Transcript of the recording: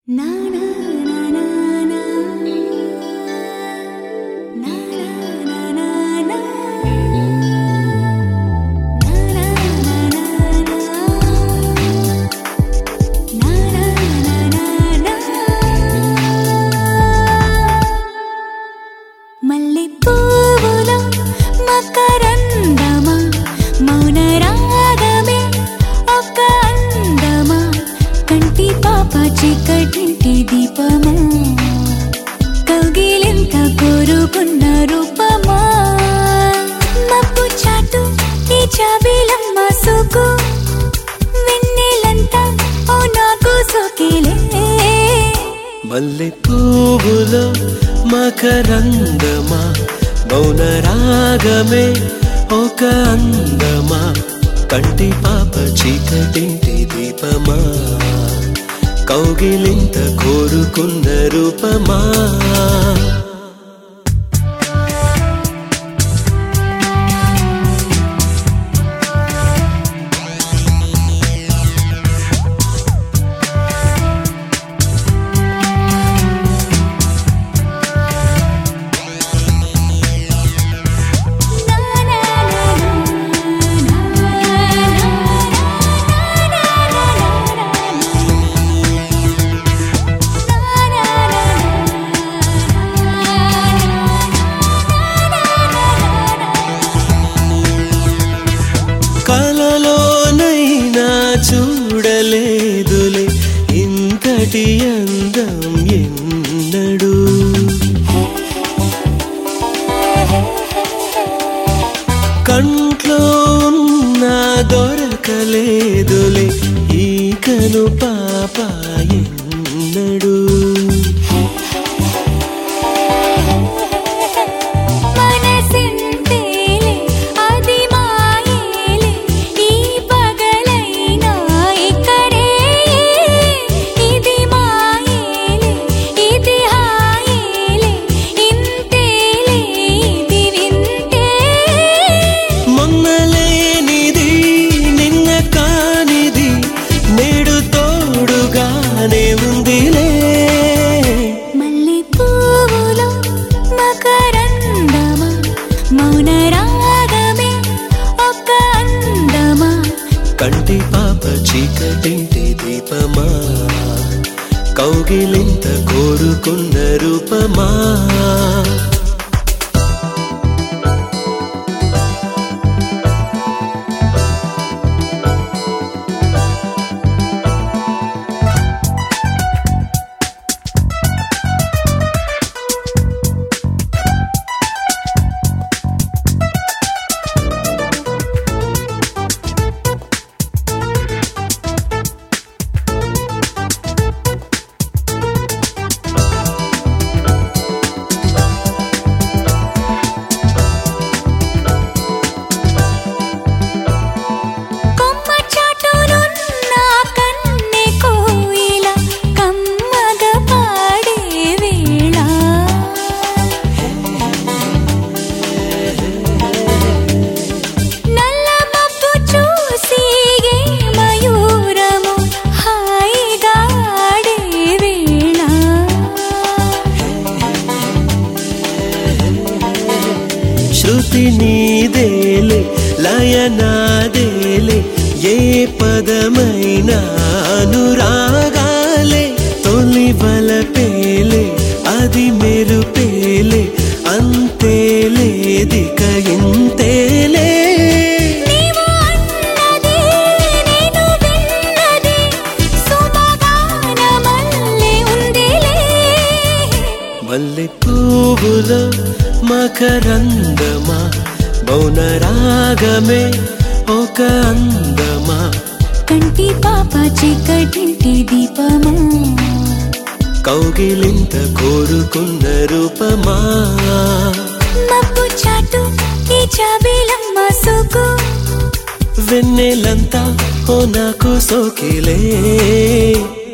చీకటింటి దీపమా కౌగిలింత కోరుకున్న రూపమా మబ్బు చాటు ఈ జాబిలమ్మ సోకు వెన్నెలంతా ఓ నాకు సోకిలే మల్లె పువ్వులో మకరందమా మౌన రాగమే ఒక అందమా కంటి పాప చీకటింటి దీపమా కౌగిలింత కోరుకున్న రూపమా కలలోనైనా చూడలేదులే ఇంతటి అందం ఎన్నడూ కంట్లో ఉన్నా దొరకలేదులే ఈ కను పాప ఎన్నడూ కంటి పాప చీకటింటి దీపమా కౌగిలింత కోరుకున్న రూపమా శృతి నీదేలే లయ నాదేలే ఏ పదమైనా అనురాగాలే తొలి వలపేలే అది మెరుపేలే అంతేలే దిక ఇంతేలే మల్లె పువ్వులో మకరందమా మౌన రాగమే ఒక అందమా కంటి పాప చీకటింటి దీపమా కౌగిలింత కోరుకున్న రూపమా మబ్బు చాటు ఈ జాబిలమ్మ సోకు వెన్నెలంతా ఓ నాకు సోకిలే